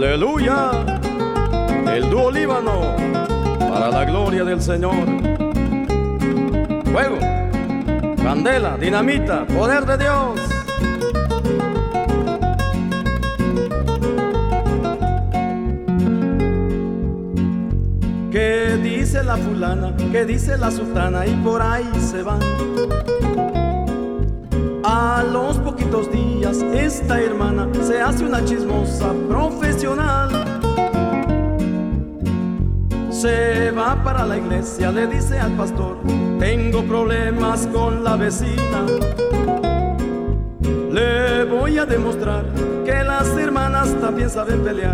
Aleluya, el dúo Líbano, para la gloria del Señor. Fuego, candela, dinamita, poder de Dios. ¿Qué dice la fulana? ¿Qué dice la sultana? Y por ahí se van. A los poquitos días esta hermana se hace una chismosa profesional. Se va para la iglesia, le dice al pastor: tengo problemas con la vecina. Le voy a demostrar que las hermanas también saben pelear.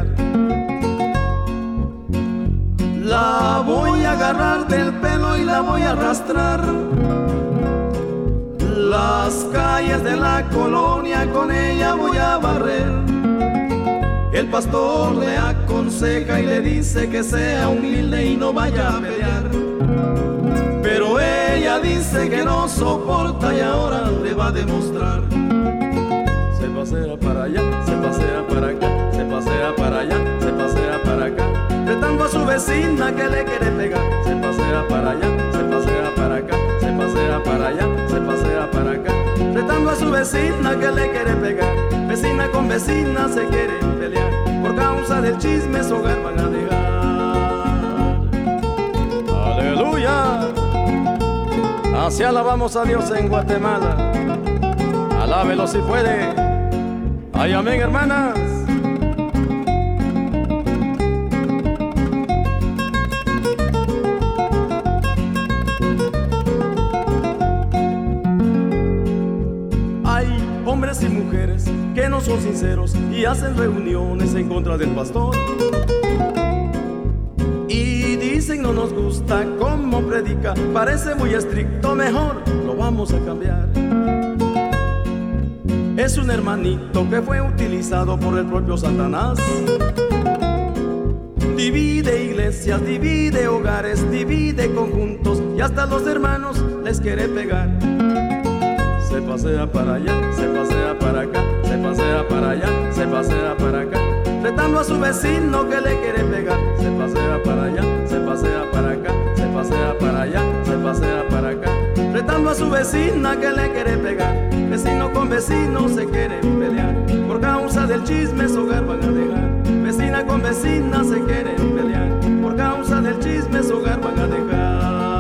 La voy a agarrar del pelo y la voy a arrastrar. Las calles de la colonia con ella voy a barrer. El pastor le aconseja y le dice que sea humilde y no vaya a pelear. Pero ella dice que no soporta y ahora le va a demostrar. Se pasea para allá, se pasea para acá, se pasea para allá, se pasea para acá, retando a su vecina que le quiere pegar. Se pasea para allá, se pasea para acá, se pasea para allá, se pasea para acá, retando a su vecina que le quiere pegar. Vecina con vecina se quieren pelear, por causa del chisme su hogar van a dejar. Aleluya, así alabamos a Dios en Guatemala. Alábelo si puede. Ay, amén, hermanas. Hombres y mujeres que no son sinceros y hacen reuniones en contra del pastor. Y dicen no nos gusta cómo predica, parece muy estricto, mejor lo vamos a cambiar. Es un hermanito que fue utilizado por el propio Satanás. Divide iglesias, divide hogares, divide conjuntos y hasta los hermanos les quiere pegar. Se pasea para allá, se pasea para acá, se pasea para allá, se pasea para acá, retando a su vecino que le quiere pegar. Se pasea para allá, se pasea para acá, se pasea para allá, se pasea para acá, retando a su vecina que le quiere pegar. Vecino con vecino se quieren pelear, por causa del chisme su hogar van a dejar. Vecina con vecina se quieren pelear, por causa del chisme su hogar van a dejar.